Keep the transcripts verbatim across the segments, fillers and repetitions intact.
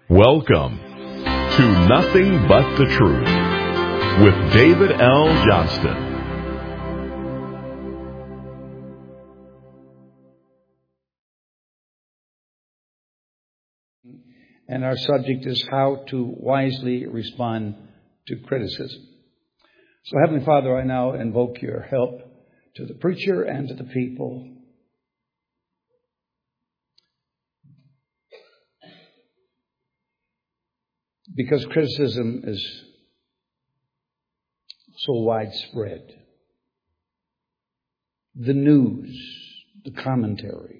Welcome to Nothing But the Truth with David L. Johnston. And our subject is how to wisely respond to criticism. So, Heavenly Father, I now invoke your help to the preacher and to the people. Because criticism is so widespread. The news, the commentaries,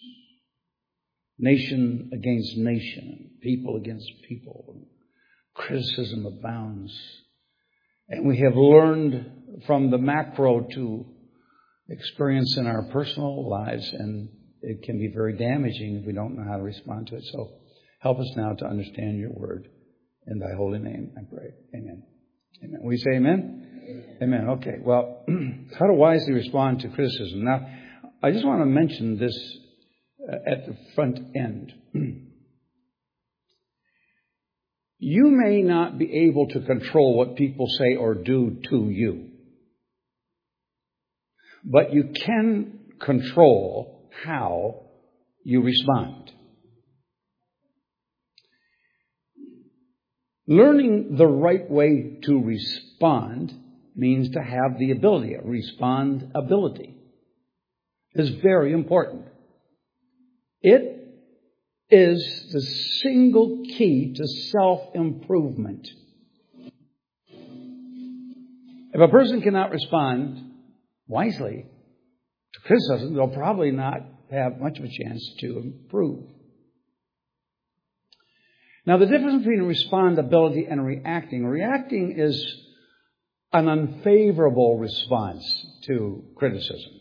nation against nation, people against people, criticism abounds. And we have learned from the macro to experience in our personal lives, and it can be very damaging if we don't know how to respond to it. So help us now to understand your word. In thy holy name, I pray. Amen. Amen. We say amen? Amen. Amen. Okay. Well, how to wisely respond to criticism. Now, I just want to mention this uh, at the front end. You may not be able to control what people say or do to you, but you can control how you respond. Learning the right way to respond means to have the ability, respond ability, is very important. It is the single key to self-improvement. If a person cannot respond wisely to criticism, they'll probably not have much of a chance to improve. Now, the difference between respondability and reacting. Reacting is an unfavorable response to criticism.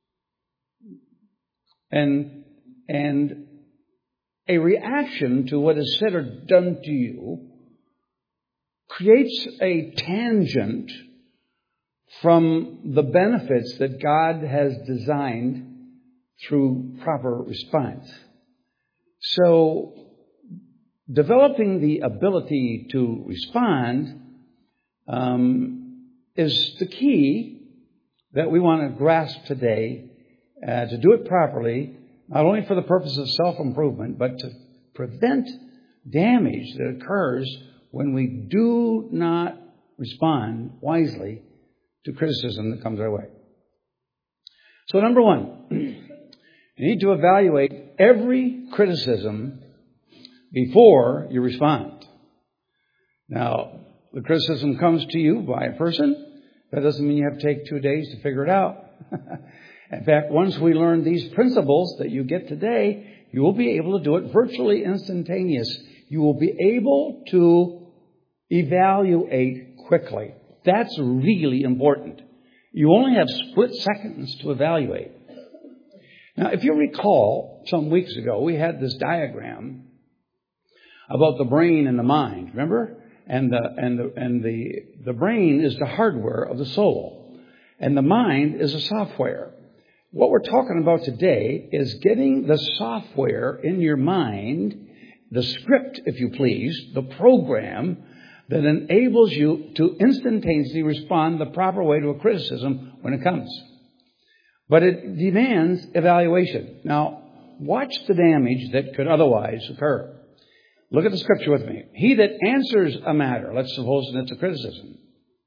And, and a reaction to what is said or done to you creates a tangent from the benefits that God has designed through proper response. So, developing the ability to respond um, is the key that we want to grasp today, uh, to do it properly, not only for the purpose of self-improvement, but to prevent damage that occurs when we do not respond wisely to criticism that comes our way. So number one, you need to evaluate every criticism before you respond. Now, the criticism comes to you by a person. That doesn't mean you have to take two days to figure it out. In fact, once we learn these principles that you get today, you will be able to do it virtually instantaneous. You will be able to evaluate quickly. That's really important. You only have split seconds to evaluate. Now, if you recall, some weeks ago, we had this diagram about the brain and the mind, remember? And the and the and the the brain is the hardware of the soul, and the mind is the software. What we're talking about today is getting the software in your mind, the script, if you please, the program that enables you to instantaneously respond the proper way to a criticism when it comes. But it demands evaluation. Now, watch the damage that could otherwise occur. Look at the scripture with me. He that answers a matter, let's suppose it's a criticism,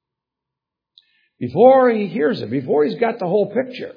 before he hears it, before he's got the whole picture,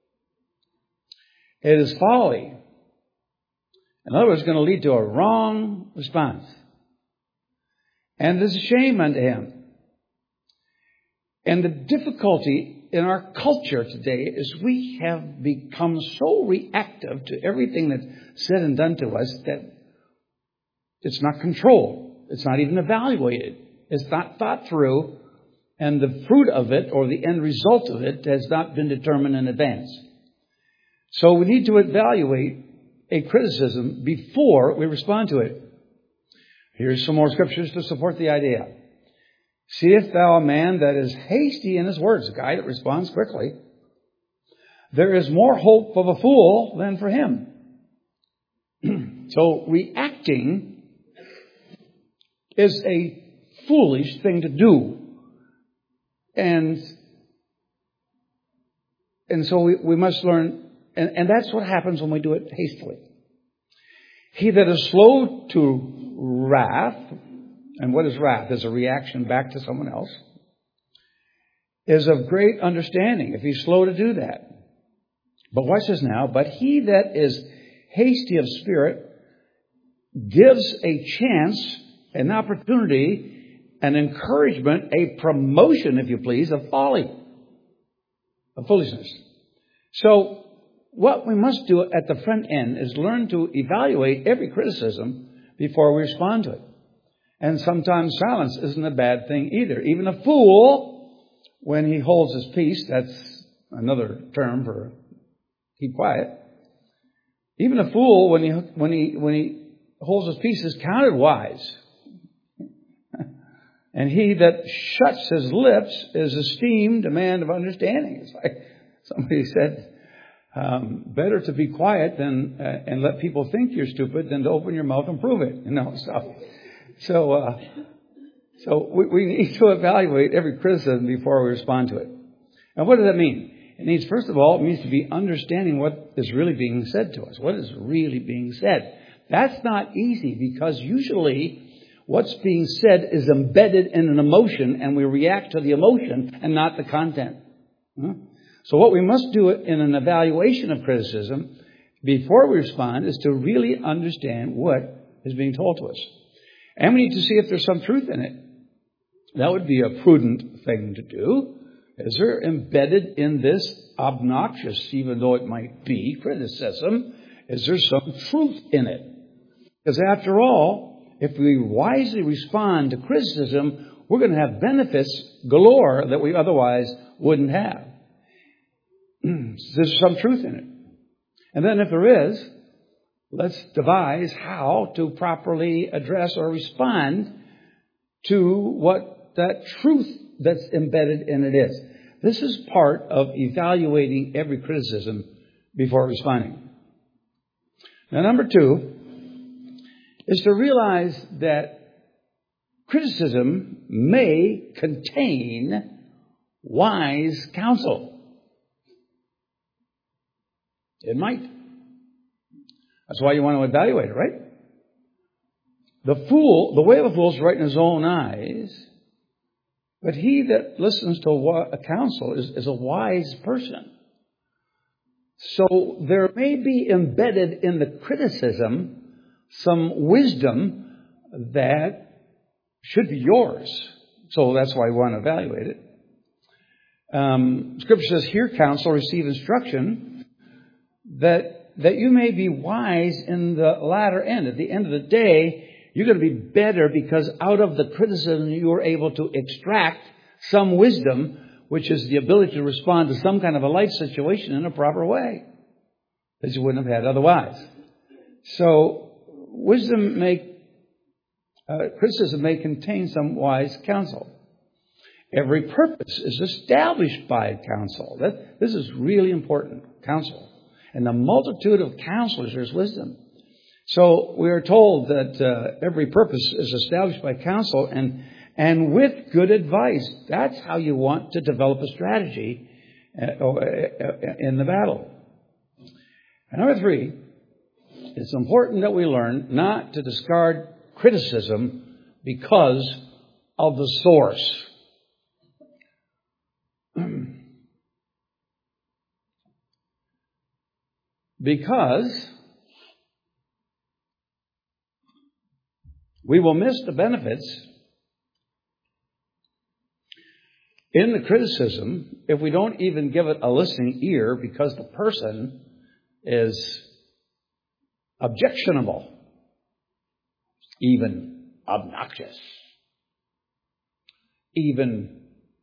it is folly. In other words, it's going to lead to a wrong response. And it is a shame unto him. And the difficulty in our culture today is we have become so reactive to everything that's said and done to us that it's not controlled. It's not even evaluated. It's not thought through. And the fruit of it, or the end result of it, has not been determined in advance. So we need to evaluate a criticism before we respond to it. Here's some more scriptures to support the idea. Seest thou a man that is hasty in his words, a guy that responds quickly? There is more hope of a fool than for him. So reacting is a foolish thing to do. And, and so we, we must learn, and, and that's what happens when we do it hastily. He that is slow to wrath, and what is wrath? Is a reaction back to someone else, is of great understanding if he's slow to do that. But watch this now. But he that is hasty of spirit gives a chance, an opportunity, an encouragement, a promotion, if you please, of folly, of foolishness. So what we must do at the front end is learn to evaluate every criticism before we respond to it. And sometimes silence isn't a bad thing either. Even a fool, when he holds his peace, that's another term for keep quiet. Even a fool, when he when he when he holds his peace, is counted wise. And he that shuts his lips is esteemed a man of understanding. It's like somebody said, um, better to be quiet than uh, and let people think you're stupid than to open your mouth and prove it. You know, so so uh, so we, we need to evaluate every criticism before we respond to it. And what does that mean? It means, first of all, it means to be understanding what is really being said to us. What is really being said? That's not easy because usually what's being said is embedded in an emotion and we react to the emotion and not the content. So what we must do in an evaluation of criticism before we respond is to really understand what is being told to us. And we need to see if there's some truth in it. That would be a prudent thing to do. Is there embedded in this obnoxious, even though it might be, criticism, is there some truth in it? Because after all, if we wisely respond to criticism, we're going to have benefits galore that we otherwise wouldn't have. There's some truth in it. And then if there is, let's devise how to properly address or respond to what that truth that's embedded in it is. This is part of evaluating every criticism before responding. Now, number two is to realize that criticism may contain wise counsel. It might. That's why you want to evaluate it, right? The fool, the way of a fool is right in his own eyes. But he that listens to a counsel is, is a wise person. So there may be embedded in the criticism some wisdom that should be yours. So that's why we want to evaluate it. Um, Scripture says, hear counsel, receive instruction, that, that you may be wise in the latter end. At the end of the day, you're going to be better because out of the criticism you are able to extract some wisdom, which is the ability to respond to some kind of a life situation in a proper way that you wouldn't have had otherwise. So wisdom may, uh, criticism may contain some wise counsel. Every purpose is established by counsel. That, this is really important, counsel. And the multitude of counselors, there's wisdom. So we are told that uh, every purpose is established by counsel and and with good advice. That's how you want to develop a strategy uh, in the battle. And number three, it's important that we learn not to discard criticism because of the source. Because we will miss the benefits in the criticism if we don't even give it a listening ear because the person is objectionable, even obnoxious, even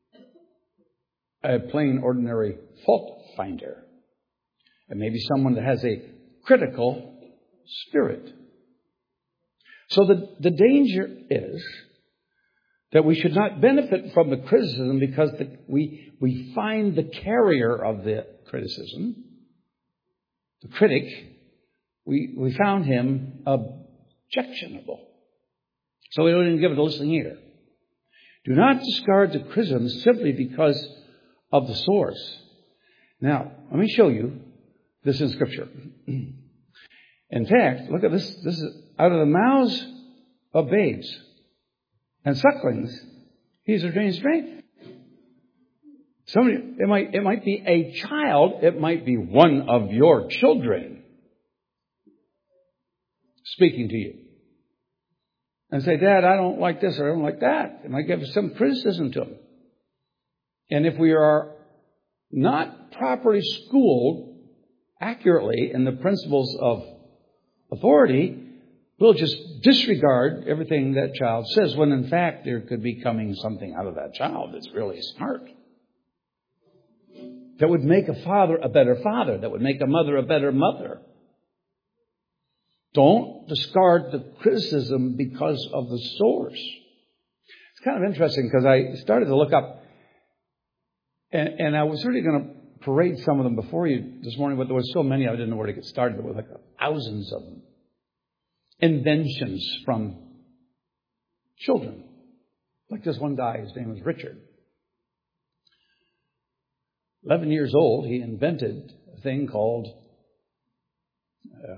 a plain ordinary fault finder, and maybe someone that has a critical spirit. So the, the danger is that we should not benefit from the criticism because the, we, we find the carrier of the criticism, the critic, we, we found him objectionable. So we don't even give it a listen here. Do not discard the criticism simply because of the source. Now, let me show you this in Scripture. In fact, look at this. This is out of the mouths of babes and sucklings, he's ordained strength. Somebody, it might, it might be a child. It might be one of your children speaking to you. And say, Dad, I don't like this or I don't like that. It might give some criticism to him. And if we are not properly schooled accurately in the principles of authority, we'll just disregard everything that child says, when in fact there could be coming something out of that child that's really smart. That would make a father a better father. That would make a mother a better mother. Don't discard the criticism because of the source. It's kind of interesting because I started to look up, and, and I was really going to parade some of them before you this morning, but there were so many I didn't know where to get started. There were like thousands of them. Inventions from children. Like this one guy, his name was Richard. eleven years old, he invented a thing called uh,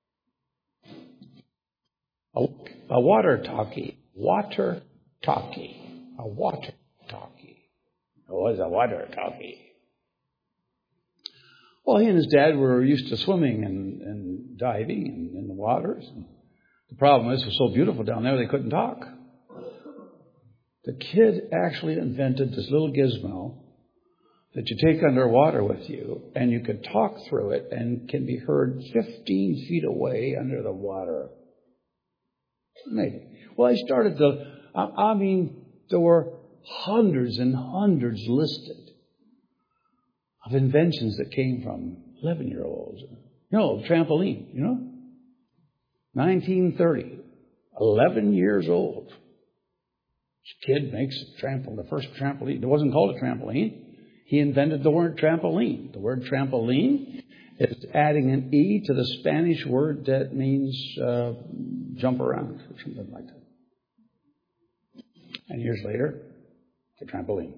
a, a water talkie. Water talkie. A water talkie. What is a water talkie? Well, he and his dad were used to swimming and, and diving in, in the waters. And the problem is, it was so beautiful down there, they couldn't talk. The kid actually invented this little gizmo that you take underwater with you, and you could talk through it and can be heard fifteen feet away under the water. Amazing. Well, I started to, I mean, there were hundreds and hundreds listed of inventions that came from eleven-year-olds. You know, trampoline, you know? nineteen thirty, eleven years old. This kid makes a trampoline, the first trampoline. It wasn't called a trampoline. He invented the word trampoline. The word trampoline is adding an E to the Spanish word that means uh, jump around or something like that. And years later, the trampoline.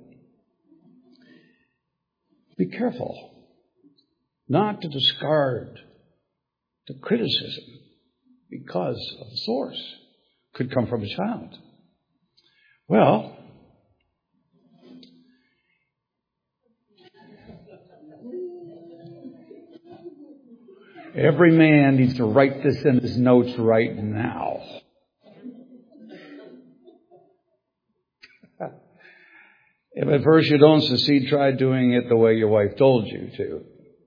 Be careful not to discard the criticism because of the source. Could come from a child. Well, every man needs to write this in his notes right now. If at first you don't succeed, try doing it the way your wife told you to.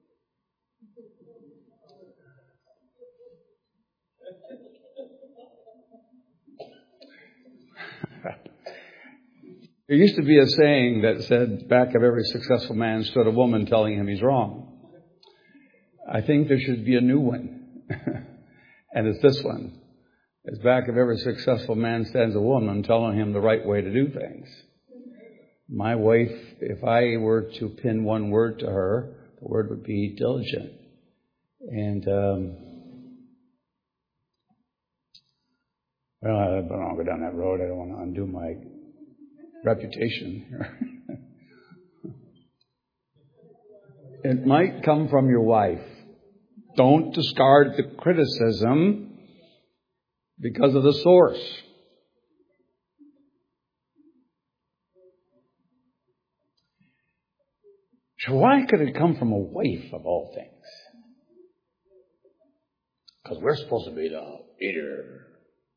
There used to be a saying that said, back of every successful man stood a woman telling him he's wrong. I think there should be a new one. And it's this one. It's back of every successful man stands a woman telling him the right way to do things. My wife, if I were to pin one word to her, the word would be diligent. And, um, well, I don't want to go down that road. I don't want to undo my reputation here. It might come from your wife. Don't discard the criticism because of the source. So why could it come from a wife of all things? Because we're supposed to be the leader.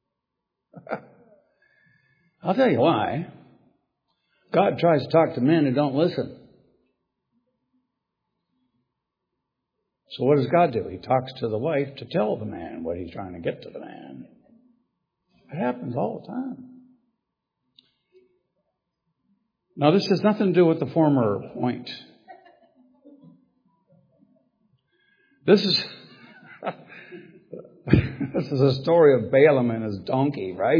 I'll tell you why. God tries to talk to men who don't listen. So what does God do? He talks to the wife to tell the man what he's trying to get to the man. It happens all the time. Now, this has nothing to do with the former point. This is this is a story of Balaam and his donkey, right?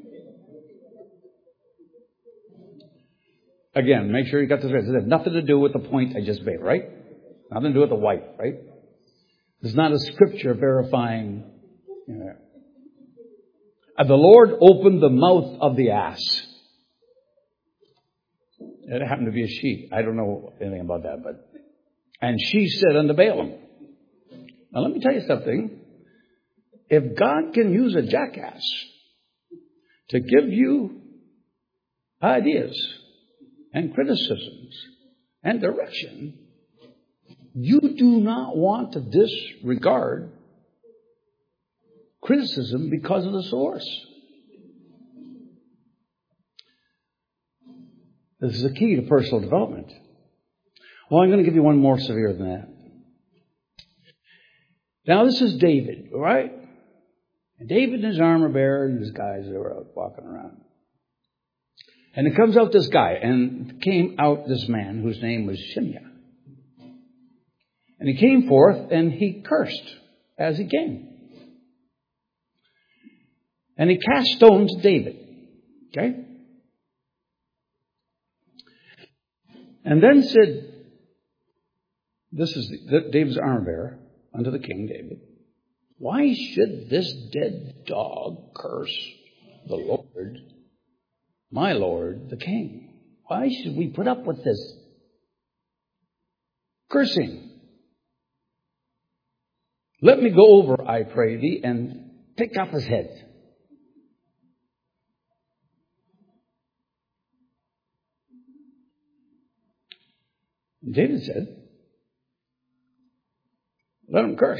Again, make sure you got this right. This has nothing to do with the point I just made, right? Nothing to do with the wife, right? There's not a scripture verifying, you know. And the Lord opened the mouth of the ass. It happened to be a she. I don't know anything about that, but and she said unto Balaam. Now let me tell you something. If God can use a jackass to give you ideas and criticisms and direction, you do not want to disregard criticism because of the source. This is the key to personal development. Well, I'm going to give you one more severe than that. Now, this is David, all right? And David and his armor bearer and his guys that were out walking around. And it comes out this guy, and came out this man whose name was Shimei. And he came forth and he cursed as he came. And he cast stones at David. Okay? And then said, this is the, David's armor bearer unto the king David. Why should this dead dog curse the Lord, my Lord, the king? Why should we put up with this cursing? Let me go over, I pray thee, and pick up his head. And David said, let him curse.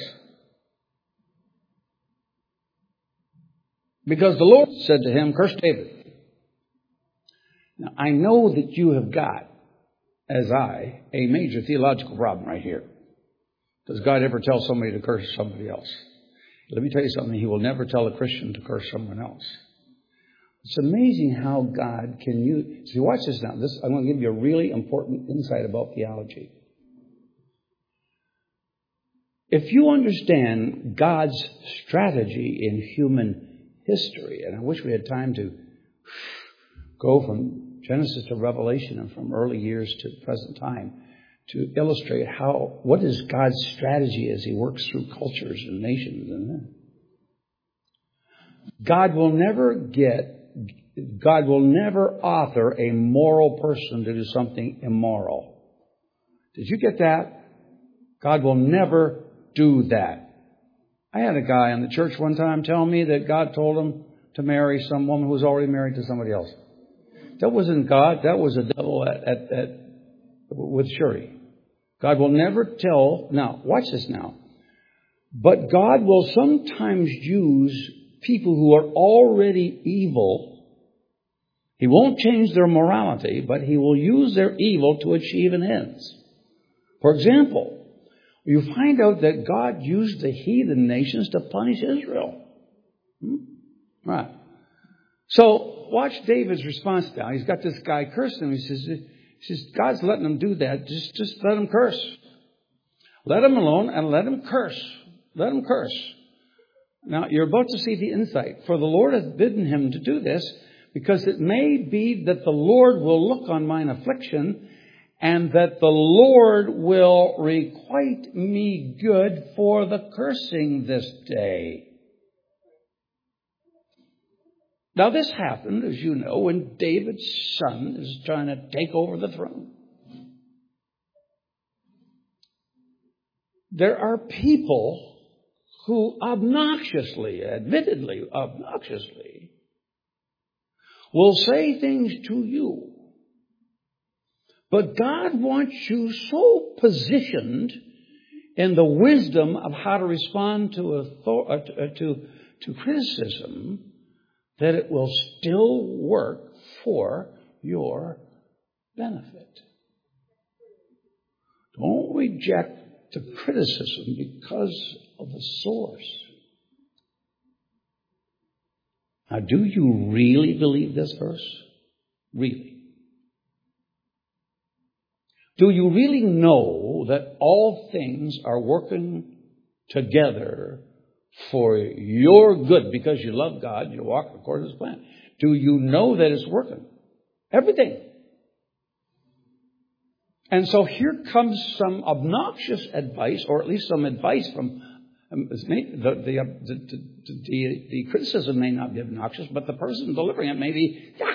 Because the Lord said to him, curse David. Now, I know that you have got, as I, a major theological problem right here. Does God ever tell somebody to curse somebody else? Let me tell you something. He will never tell a Christian to curse someone else. It's amazing how God can use... See, watch this now. This, I'm going to give you a really important insight about theology. If you understand God's strategy in human history, and I wish we had time to go from Genesis to Revelation and from early years to present time to illustrate how what is God's strategy as He works through cultures and nations. And God will never get God will never author a moral person to do something immoral. Did you get that? God will never do that. I had a guy in the church one time tell me that God told him to marry some woman who was already married to somebody else. That wasn't God. That was the devil at, at, at with Shuri. God will never tell. Now, watch this now. But God will sometimes use people who are already evil. He won't change their morality, but He will use their evil to achieve an end. For example, you find out that God used the heathen nations to punish Israel. Hmm? Right. So, watch David's response now. He's got this guy cursing him. He says, he says, God's letting him do that. Just, just let him curse. Let him alone and let him curse. Let him curse. Now, you're about to see the insight. For the Lord hath bidden him to do this, because it may be that the Lord will look on mine affliction, and that the Lord will requite me good for the cursing this day. Now this happened, as you know, when David's son is trying to take over the throne. There are people who obnoxiously, admittedly obnoxiously, will say things to you. But God wants you so positioned in the wisdom of how to respond to author- to, to criticism that it will still work for your benefit. Don't reject the criticism because of the source. Now, do you really believe this verse? Really? Do you really know that all things are working together for your good because you love God, you walk according to His plan? Do you know that it's working? Everything. And so here comes some obnoxious advice, or at least some advice from Um, may, the, the, uh, the, the, the, the criticism may not be obnoxious, but the person delivering it may be, yeah,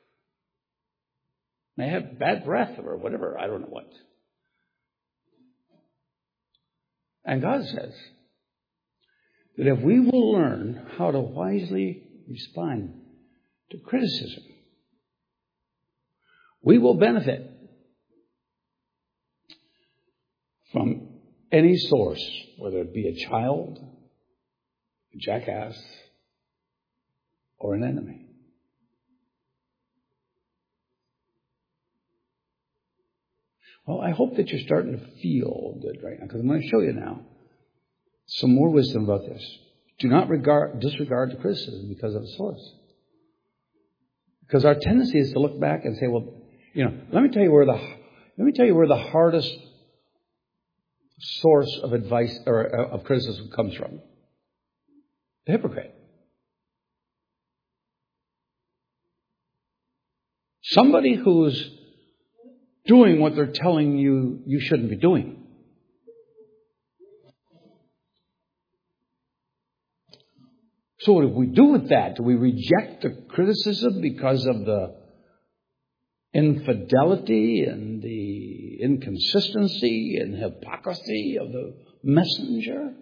may have bad breath or whatever. I don't know what. And God says that if we will learn how to wisely respond to criticism, we will benefit from any source, whether it be a child, a jackass, or an enemy. Well, I hope that you're starting to feel good right now, because I'm going to show you now some more wisdom about this. Do not regard, disregard the criticism because of the source. Because our tendency is to look back and say, well, you know, let me tell you where the let me tell you where the hardest source of advice or of criticism comes from. The hypocrite. Somebody who's doing what they're telling you you shouldn't be doing. So what do we do with that? Do we reject the criticism because of the infidelity and the inconsistency and hypocrisy of the messenger?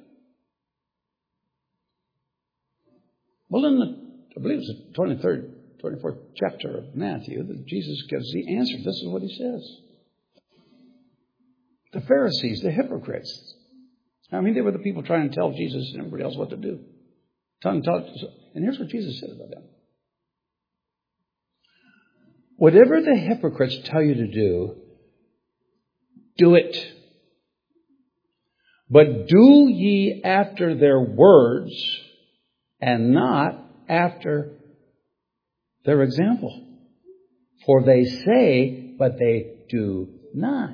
Well, in the, I believe it's the twenty-third, twenty-fourth chapter of Matthew, that Jesus gives the answer. This is what he says. The Pharisees, the hypocrites. I mean, they were the people trying to tell Jesus and everybody else what to do. And here's what Jesus said about them. Whatever the hypocrites tell you to do, do it. But do ye after their words and not after their example. For they say, but they do not.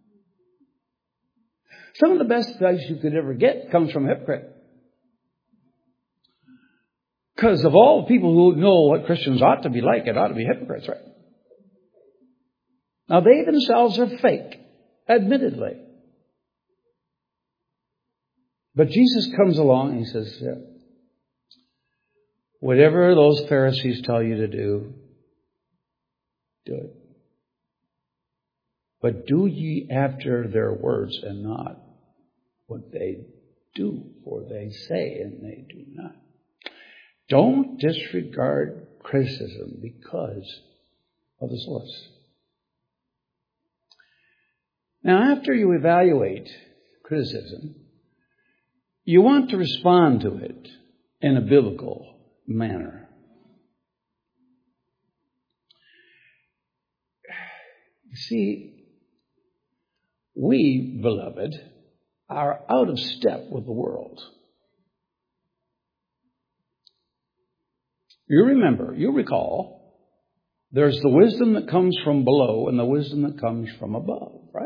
Some of the best advice you could ever get comes from a hypocrite. Because of all the people who know what Christians ought to be like, it ought to be hypocrites, right? Now, they themselves are fake, admittedly. But Jesus comes along and he says, yeah, whatever those Pharisees tell you to do, do it. But do ye after their words and not what they do, for they say and they do not. Don't disregard criticism because of the source. Now, after you evaluate criticism, you want to respond to it in a biblical manner. You see, we, beloved, are out of step with the world. You remember, you recall, there's the wisdom that comes from below and the wisdom that comes from above, right?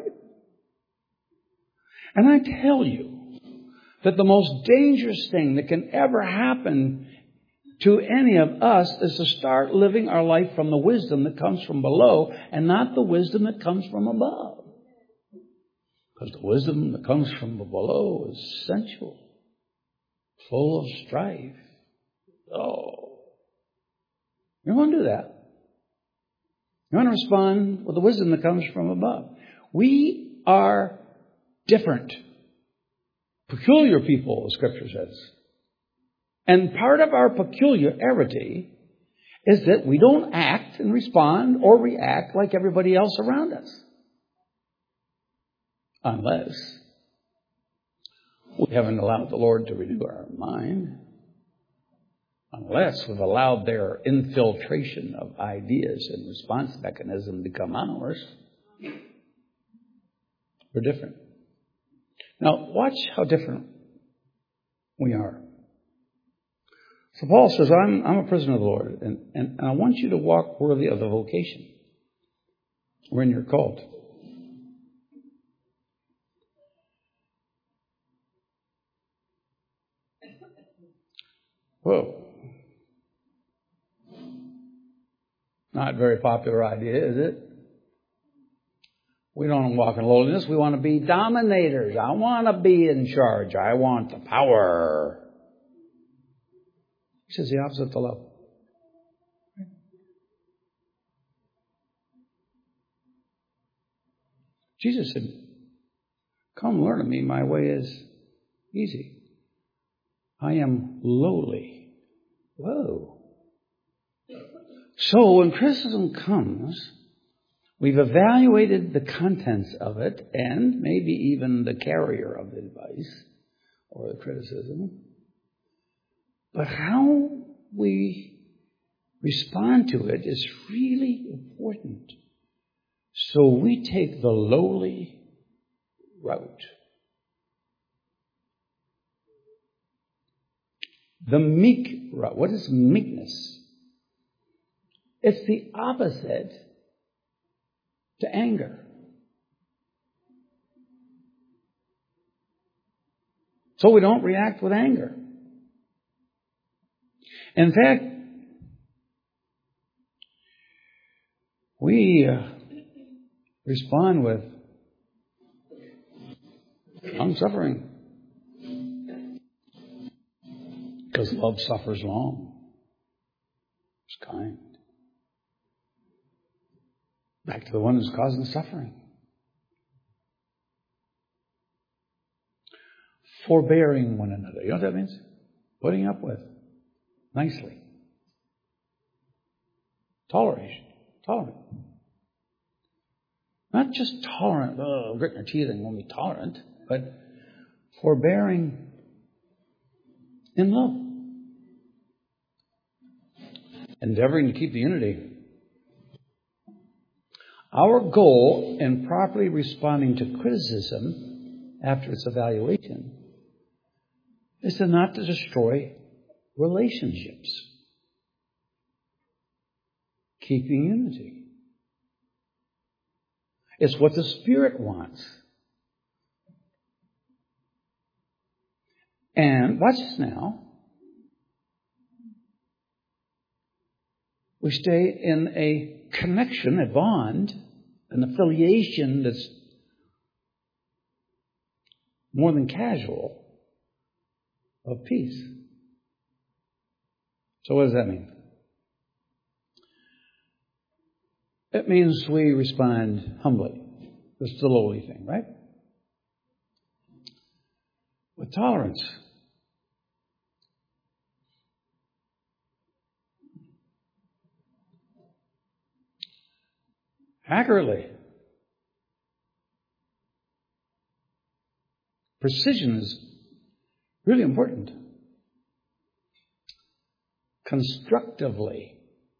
And I tell you that the most dangerous thing that can ever happen to any of us is to start living our life from the wisdom that comes from below and not the wisdom that comes from above. Because the wisdom that comes from below is sensual, full of strife. Oh. You don't want to do that. You want to respond with the wisdom that comes from above. We are different. Peculiar people, the Scripture says. And part of our peculiarity is that we don't act and respond or react like everybody else around us. Unless we haven't allowed the Lord to renew our mind. Unless we've allowed their infiltration of ideas and response mechanism to become ours. We're different. Now, watch how different we are. So Paul says, I'm, I'm a prisoner of the Lord, and, and, and I want you to walk worthy of the vocation wherein you're called. Whoa. Not a very popular idea, is it? We don't walk in lowliness. We want to be dominators. I want to be in charge. I want the power. Which is the opposite to love. Jesus said, come learn of me. My way is easy. I am lowly. Whoa. So when criticism comes, we've evaluated the contents of it and maybe even the carrier of the advice or the criticism. But how we respond to it is really important. So we take the lowly route. The meek route. What is meekness? It's the opposite to anger. So we don't react with anger. In fact, we uh, respond with long-suffering. Because love suffers long. It's kind. Back to the one who's causing suffering. Forbearing one another. You know what that means? Putting up with. Nicely. Toleration. Tolerant. Not just tolerant, oh, gritting your teeth and won't be tolerant, but forbearing in love. Endeavoring to keep the unity. Our goal in properly responding to criticism after its evaluation is to not to destroy relationships. Keeping unity. It's what the Spirit wants. And watch this now. We stay in a connection, a bond, an affiliation that's more than casual of peace. So what does that mean? It means we respond humbly. This is the lowly thing, right? With tolerance. Accurately. Precision is really important. Constructively.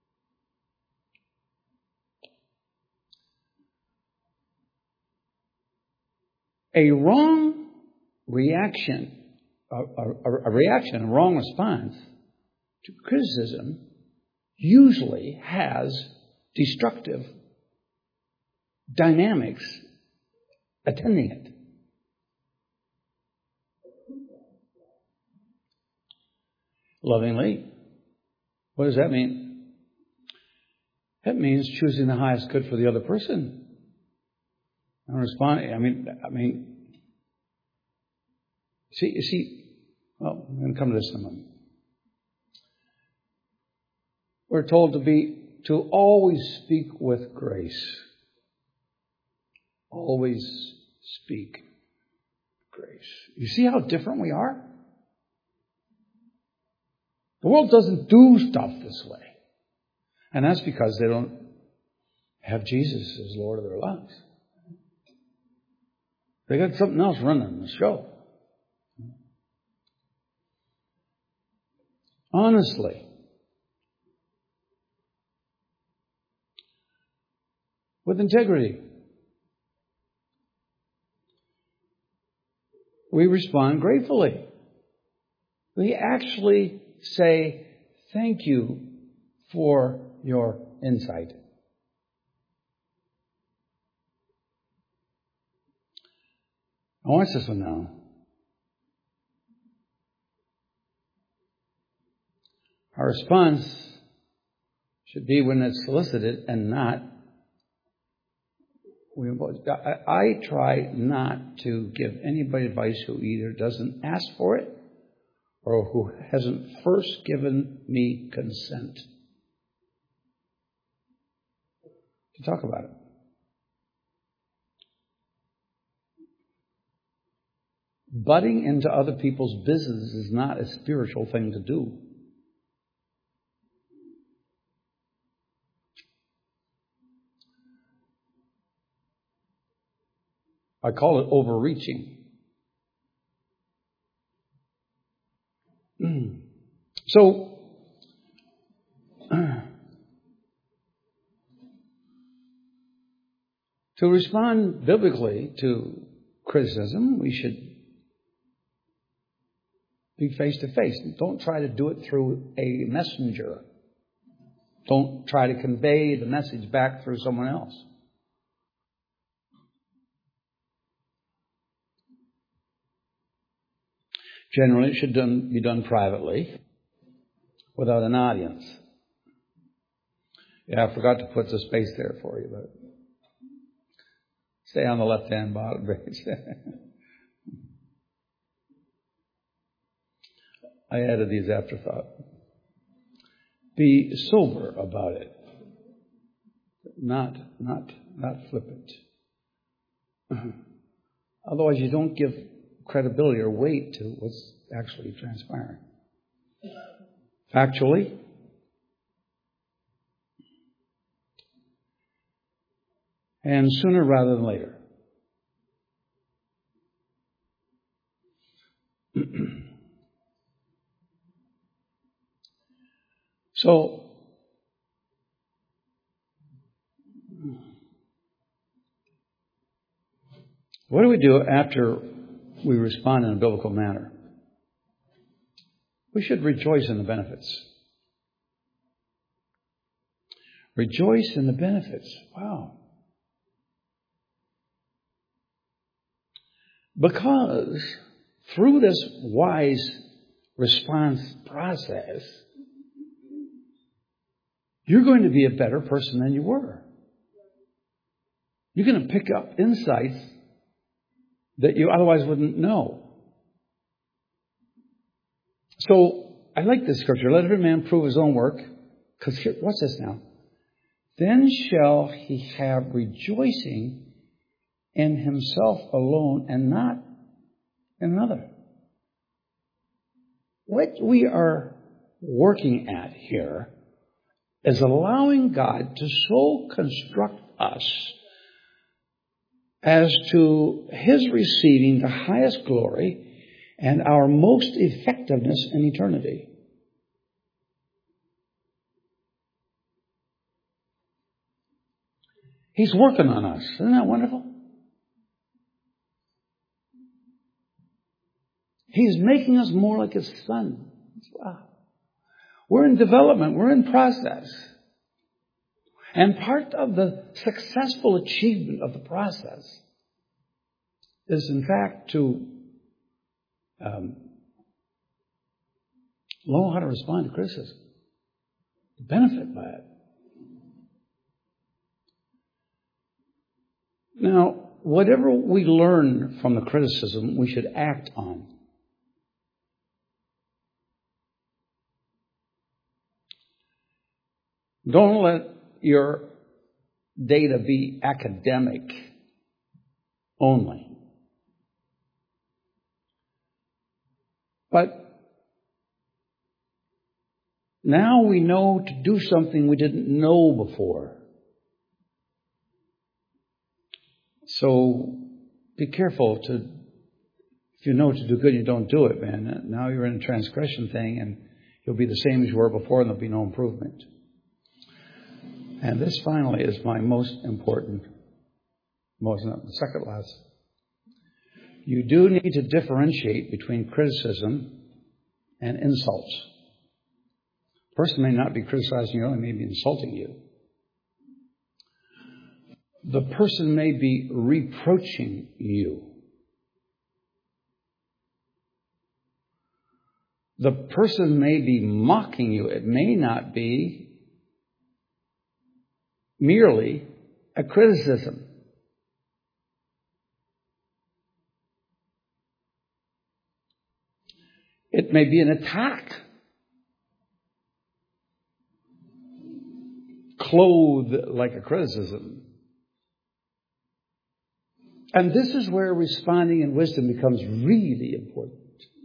A wrong reaction, a, a, a reaction, a wrong response to criticism usually has destructive dynamics attending it. Lovingly. What does that mean? That means choosing the highest good for the other person. And responding, I mean, I mean, see, you see, well, I'm going to come to this in a moment. We're told to be, to always speak with grace. Always speak grace. You see how different we are? The world doesn't do stuff this way. And that's because they don't have Jesus as Lord of their lives. They got something else running the show. Honestly. With integrity. We respond gratefully. We actually say, thank you for your insight. I watch this one now. Our response should be when it's solicited and not we, I, I try not to give anybody advice who either doesn't ask for it or who hasn't first given me consent to talk about it. Butting into other people's business is not a spiritual thing to do. I call it overreaching. So, to respond biblically to criticism, we should be face to face. Don't try to do it through a messenger. Don't try to convey the message back through someone else. Generally, it should done, be done privately, without an audience. Yeah, I forgot to put the space there for you, but stay on the left-hand bottom page. I added these afterthought. Be sober about it, not not not flippant. Otherwise, you don't give credibility or weight to what's actually transpiring. Factually, and sooner rather than later. So, what do we do after we respond in a biblical manner? We should rejoice in the benefits. Rejoice in the benefits. Wow. Because through this wise response process, you're going to be a better person than you were. You're going to pick up insights that you otherwise wouldn't know. So, I like this scripture. Let every man prove his own work. Because here, what's this now? Then shall he have rejoicing in himself alone and not in another. What we are working at here is allowing God to so construct us as to His receiving the highest glory and our most effectiveness in eternity. He's working on us. Isn't that wonderful? He's making us more like His Son. Wow. We're in development. We're in process. And part of the successful achievement of the process is, in fact, to um, know how to respond to criticism, to benefit by it. Now, whatever we learn from the criticism, we should act on. Don't let your data be academic only. But now we know to do something we didn't know before. So be careful to, if you know to do good, you don't do it, man. Now you're in a transgression thing and you'll be the same as you were before and there'll be no improvement. And this finally is my most important, most not the second last. You do need to differentiate between criticism and insults. The person may not be criticizing you, only may be insulting you. The person may be reproaching you. The person may be mocking you. It may not be merely a criticism. It may be an attack, clothed like a criticism. And this is where responding in wisdom becomes really important.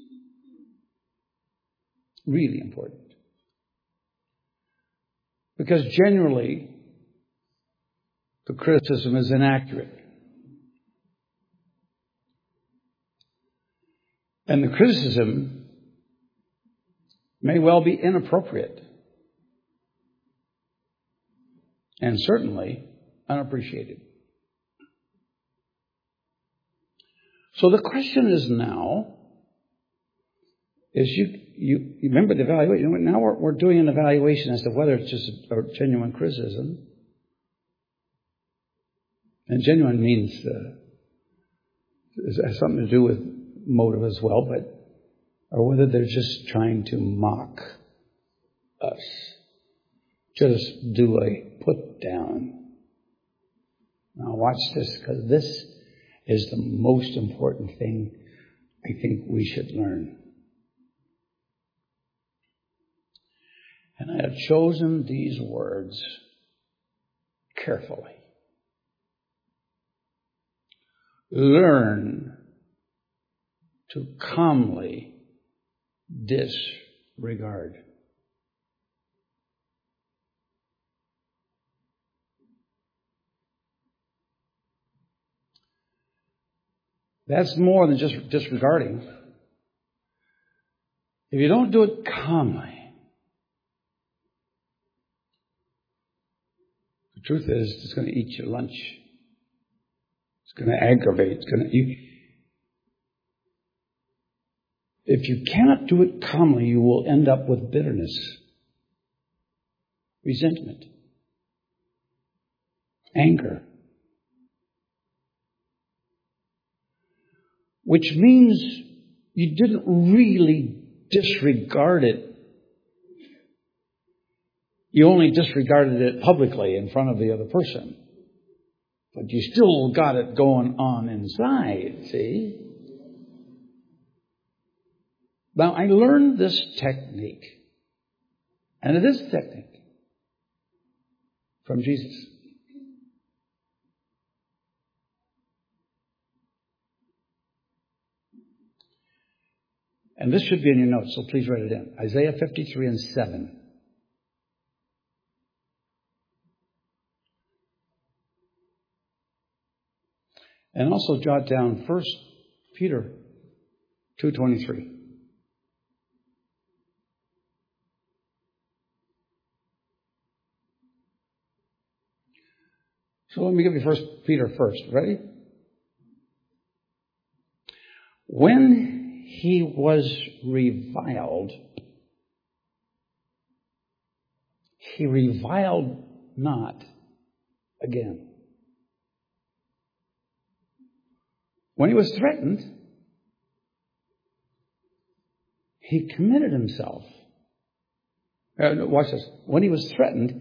Really important. Because generally, the criticism is inaccurate. And the criticism may well be inappropriate. And certainly unappreciated. So the question is now, is you, you, you remember the evaluation. Now we're, we're doing an evaluation as to whether it's just a, a genuine criticism. And genuine means uh, it has something to do with motive as well, but or whether they're just trying to mock us. Just do a put down. Now watch this, because this is the most important thing I think we should learn. And I have chosen these words carefully. Learn to calmly disregard. That's more than just disregarding. If you don't do it calmly, the truth is it's going to eat your lunch. It's going to aggravate. It's going to. You, if you cannot do it calmly, you will end up with bitterness, resentment, anger. Which means you didn't really disregard it. You only disregarded it publicly in front of the other person. But you still got it going on inside, see? Now, I learned this technique. And it is a technique from Jesus. And this should be in your notes, so please write it in. Isaiah fifty-three and seven. And also jot down First Peter two twenty-three. So let me give you First Peter first. Ready? When he was reviled, he reviled not again. When he was threatened, he committed himself. Uh, no, watch this. When he was threatened,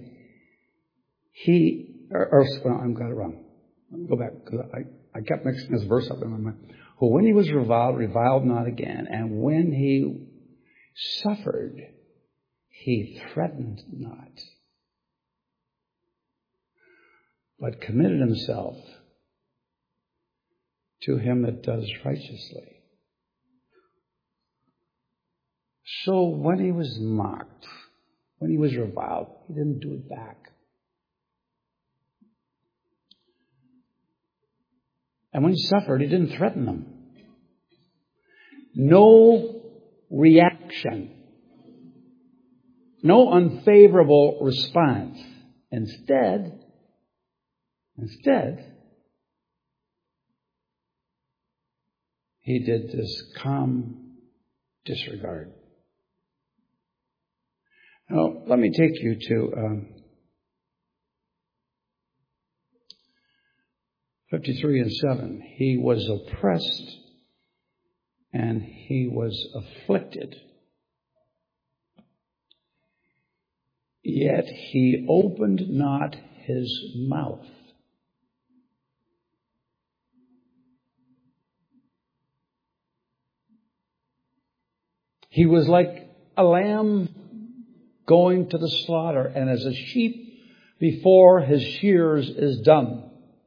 he, or, or well, I've got it wrong. Let me go back, because I, I kept mixing this verse up in my mind. For when he was reviled, reviled not again. And when he suffered, he threatened not, but committed himself to him that does righteously. So when he was mocked, when he was reviled, he didn't do it back. And when he suffered, he didn't threaten them. No reaction. No unfavorable response. Instead, instead, he did this calm disregard. Now, let me take you to um, fifty-three and seven. He was oppressed and he was afflicted. Yet he opened not his mouth. He was like a lamb going to the slaughter, and as a sheep before his shears is dumb,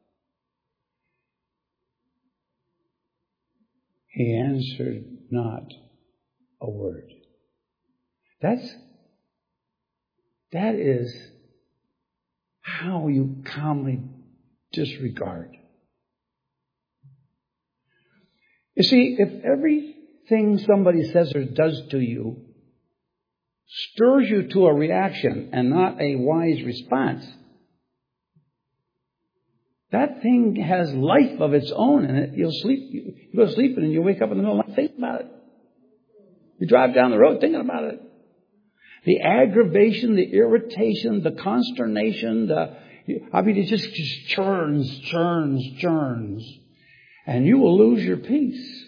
he answered not a word. That's, that is how you calmly disregard. You see, if everything somebody says or does to you stirs you to a reaction and not a wise response, that thing has life of its own in it. You'll sleep, you go to sleep and you wake up in the middle of the night thinking about it. You drive down the road thinking about it. The aggravation, the irritation, the consternation, the, I mean, it just, just churns, churns, churns. And you will lose your peace.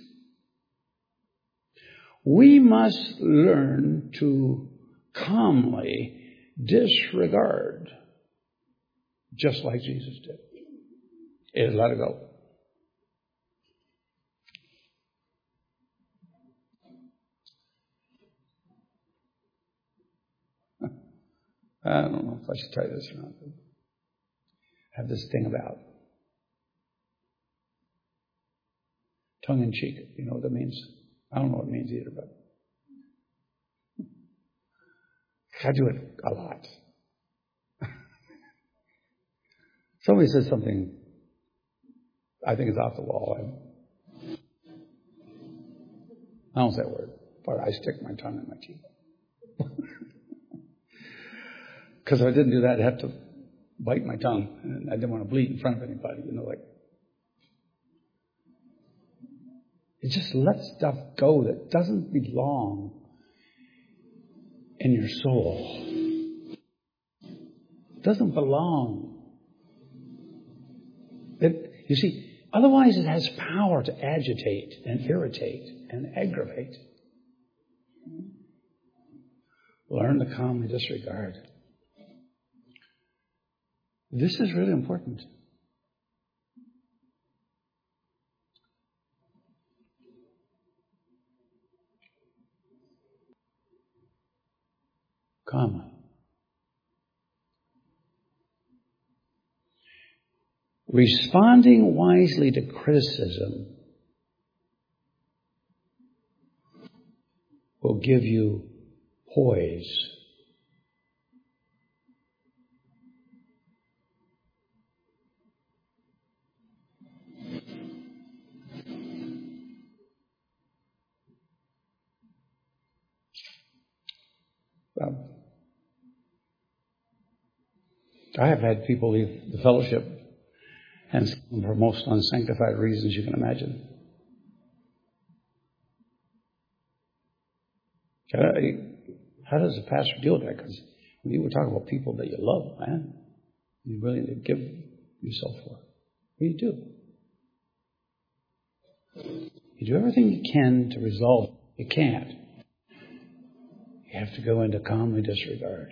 We must learn to calmly disregard, just like Jesus did. Is let it go. I don't know if I should tell you this or not. I have this thing about tongue in cheek. You know what that means? I don't know what it means either, but I do it a lot. Somebody says something I think is off the wall. I, I don't say a word, but I stick my tongue in my cheek. Because if I didn't do that, I'd have to bite my tongue. And I didn't want to bleed in front of anybody, you know, like. It just lets stuff go that doesn't belong in your soul. It doesn't belong. It, you see, otherwise it has power to agitate and irritate and aggravate. Learn to calmly disregard. This is really important. Calmly. Responding wisely to criticism will give you poise. Um, I have had people leave the fellowship, and for most unsanctified reasons you can imagine. How does a pastor deal with that? Because when you were talking about people that you love, man, you really need to give yourself for. What do you do? You do everything you can to resolve it. You can't. You have to go into calmly disregard.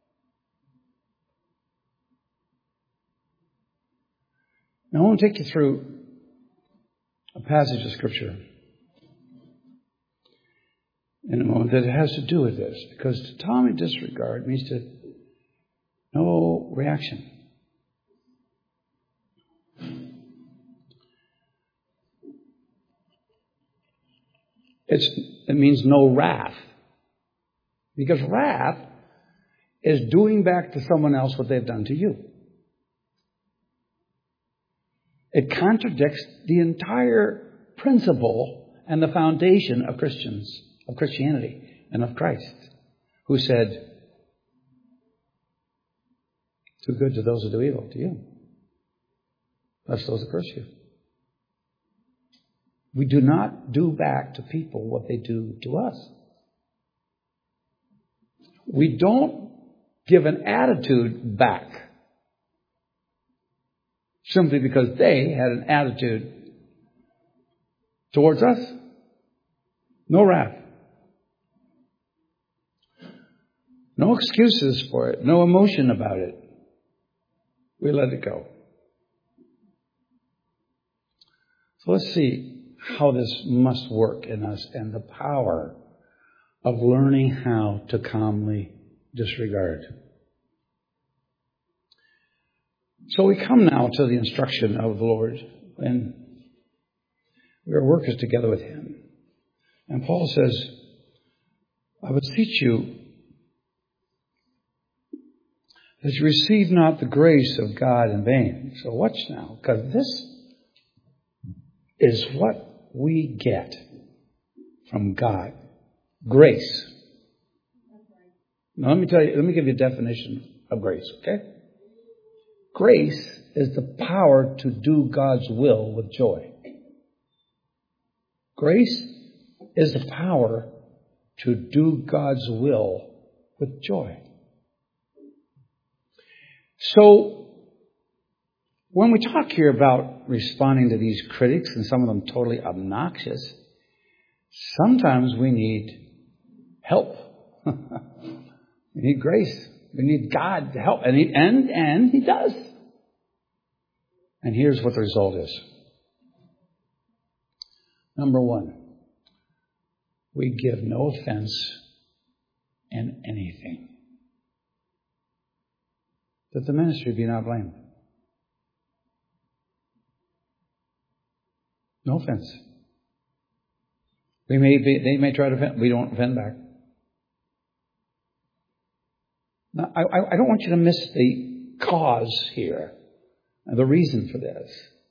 Now I want to take you through a passage of Scripture in a moment that has to do with this. Because to calmly disregard means to no reaction. It's, it means no wrath. Because wrath is doing back to someone else what they've done to you. It contradicts the entire principle and the foundation of Christians, of Christianity and of Christ, who said, do good to those who do evil to you. Bless those who curse you. We do not do back to people what they do to us. We don't give an attitude back simply because they had an attitude towards us. No wrath. No excuses for it. No emotion about it. We let it go. So let's see how this must work in us and the power of learning how to calmly disregard. So we come now to the instruction of the Lord, and we are workers together with Him. And Paul says, I beseech you that you receive not the grace of God in vain. So watch now, because this is what we get from God. Grace. Now let me tell you, let me give you a definition of grace, okay? Grace is the power to do God's will with joy. Grace is the power to do God's will with joy. So, when we talk here about responding to these critics, and some of them totally obnoxious, sometimes we need help. We need grace. We need God to help. And he, and, and he does. And here's what the result is. Number one, we give no offense in anything, that the ministry be not blamed. No offense. We may be, they may try to offend, we don't offend back. Now, I, I don't want you to miss the cause here, the reason for this.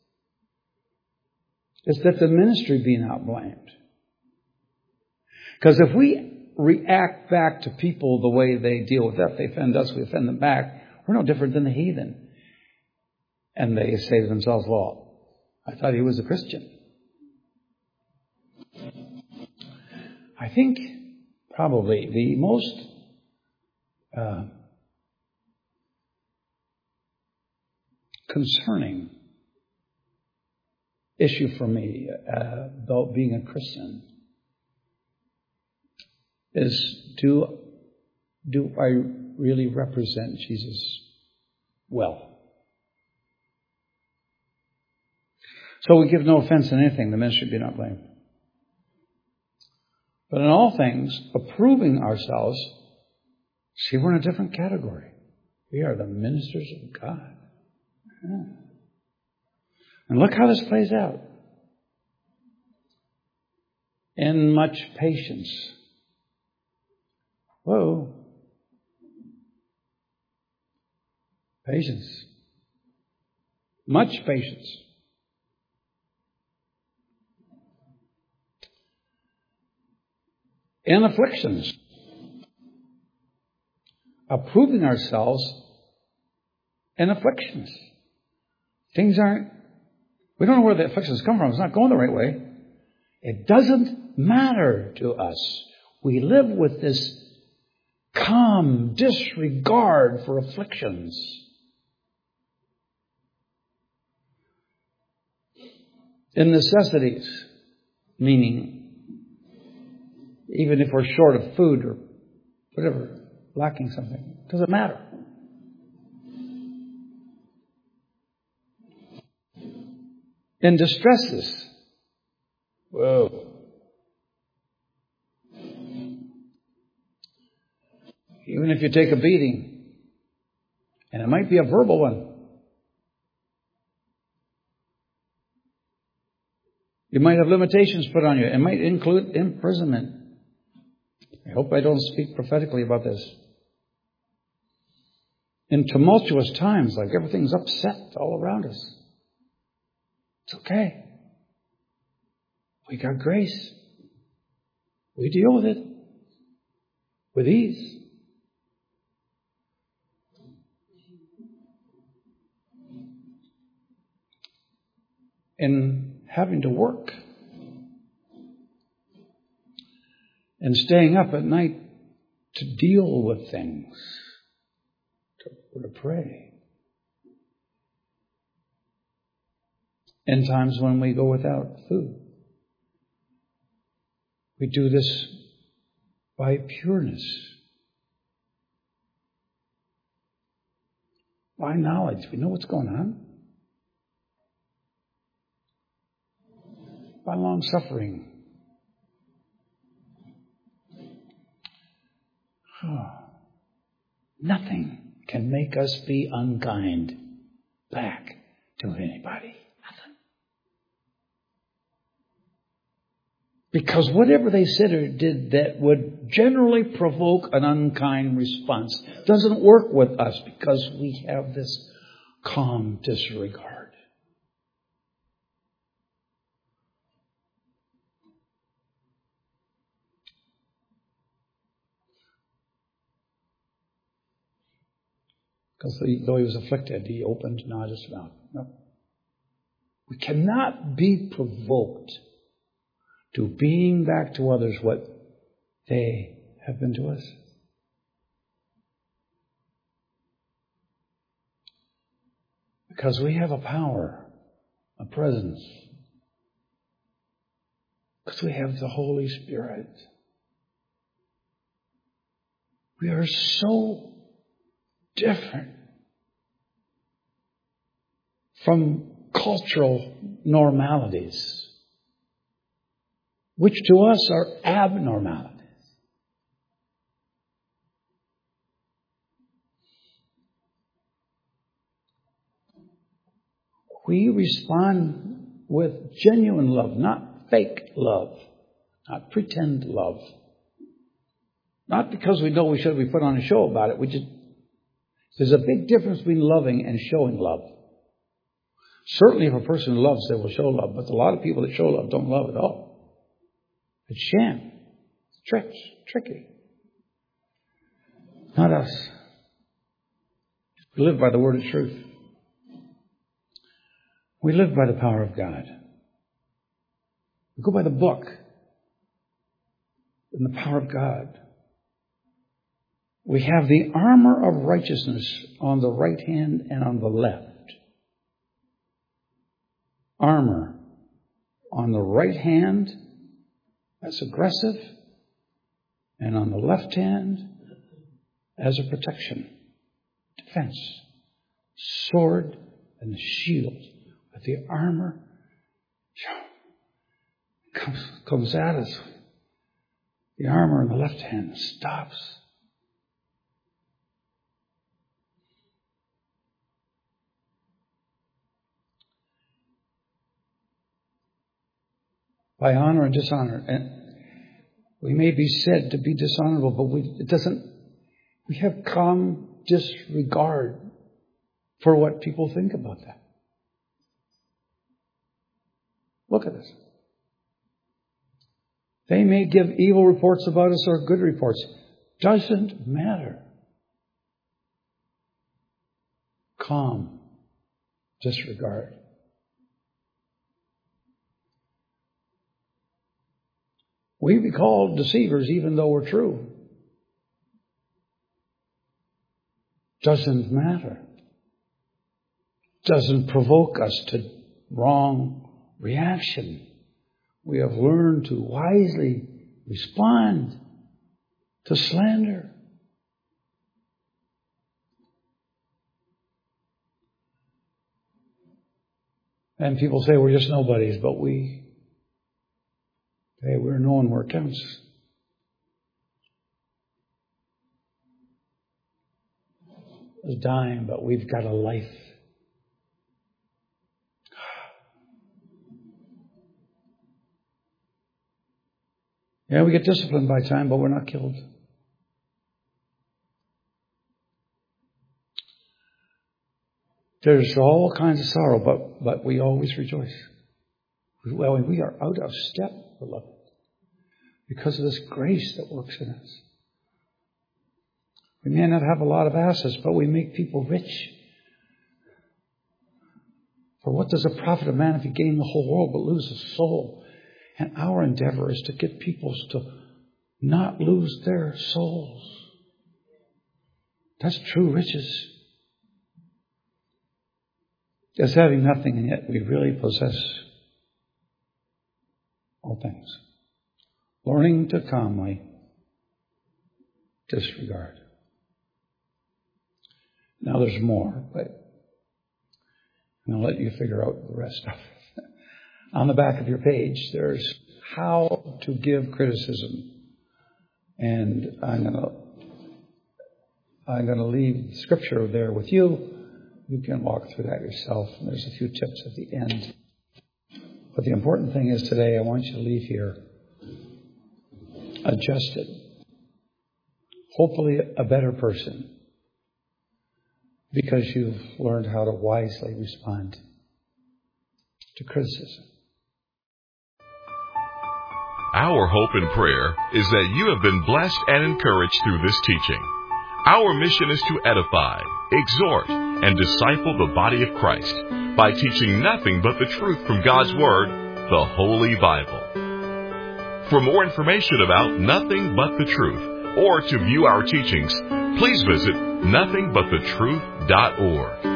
It's that the ministry be not blamed. Because if we react back to people the way they deal with us, they offend us, we offend them back, we're no different than the heathen. And they say to themselves, well, I thought he was a Christian. I think probably the most uh, concerning issue for me uh, about being a Christian is do, do I really represent Jesus well? So we give no offense in anything, the ministry be not blamed. But in all things, approving ourselves, see, we're in a different category. We are the ministers of God. Yeah. And look how this plays out. In much patience. Whoa. Patience. Much patience. In afflictions. Approving ourselves in afflictions. Things aren't, we don't know where the afflictions come from. It's not going the right way. It doesn't matter to us. We live with this calm disregard for afflictions. In necessities, meaning even if we're short of food or whatever, lacking something, it doesn't matter. In distresses, whoa. Even if you take a beating, and it might be a verbal one, you might have limitations put on you. It might include imprisonment. I hope I don't speak prophetically about this. In tumultuous times, like everything's upset all around us. It's okay. We got grace. We deal with it with ease. In having to work and staying up at night to deal with things, to, to pray. In times when we go without food. We do this by pureness, by knowledge. We know what's going on. By long suffering. Oh, nothing can make us be unkind back to anybody. Nothing. Because whatever they said or did that would generally provoke an unkind response doesn't work with us because we have this calm disregard. Because though he was afflicted, he opened not his mouth. No. We cannot be provoked to being back to others what they have been to us. Because we have a power, a presence. Because we have the Holy Spirit. We are so different from cultural normalities, which to us are abnormalities. We respond with genuine love, not fake love, not pretend love. Not because we know we should be put on a show about it. We just There's a big difference between loving and showing love. Certainly if a person loves, they will show love. But a lot of people that show love don't love at all. It's sham. It's tricks. Tricky. Not us. We live by the word of truth. We live by the power of God. We go by the book and the power of God. We have the armor of righteousness on the right hand and on the left. Armor on the right hand, that's aggressive, and on the left hand, as a protection, defense, sword, and the shield. But the armor comes, comes at us. The armor on the left hand stops. By honor and dishonor. And we may be said to be dishonorable, but we, it doesn't, we have calm disregard for what people think about that. Look at us. They may give evil reports about us or good reports. Doesn't matter. Calm disregard. We be called deceivers even though we're true. Doesn't matter. Doesn't provoke us to wrong reaction. We have learned to wisely respond to slander. And people say we're just nobodies, but we Hey, we're known where it counts. It's dying, but we've got a life. Yeah, we get disciplined by time, but we're not killed. There's all kinds of sorrow, but, but we always rejoice. Well, we are out of step, beloved, because of this grace that works in us. We may not have a lot of assets, but we make people rich. For what does it profit a man if he gain the whole world but lose his soul? And our endeavor is to get people to not lose their souls. That's true riches. As having nothing, and yet we really possess all things. Learning to calmly disregard. Now there's more, but I'm going to let you figure out the rest of it. On the back of your page, there's how to give criticism. And I'm going to I'm going to leave Scripture there with you. You can walk through that yourself. And there's a few tips at the end. But the important thing is today, I want you to leave here adjusted. Hopefully a better person. Because you've learned how to wisely respond to criticism. Our hope and prayer is that you have been blessed and encouraged through this teaching. Our mission is to edify, exhort, and disciple the body of Christ by teaching nothing but the truth from God's Word, the Holy Bible. For more information about Nothing But the Truth, or to view our teachings, please visit nothing but the truth dot org.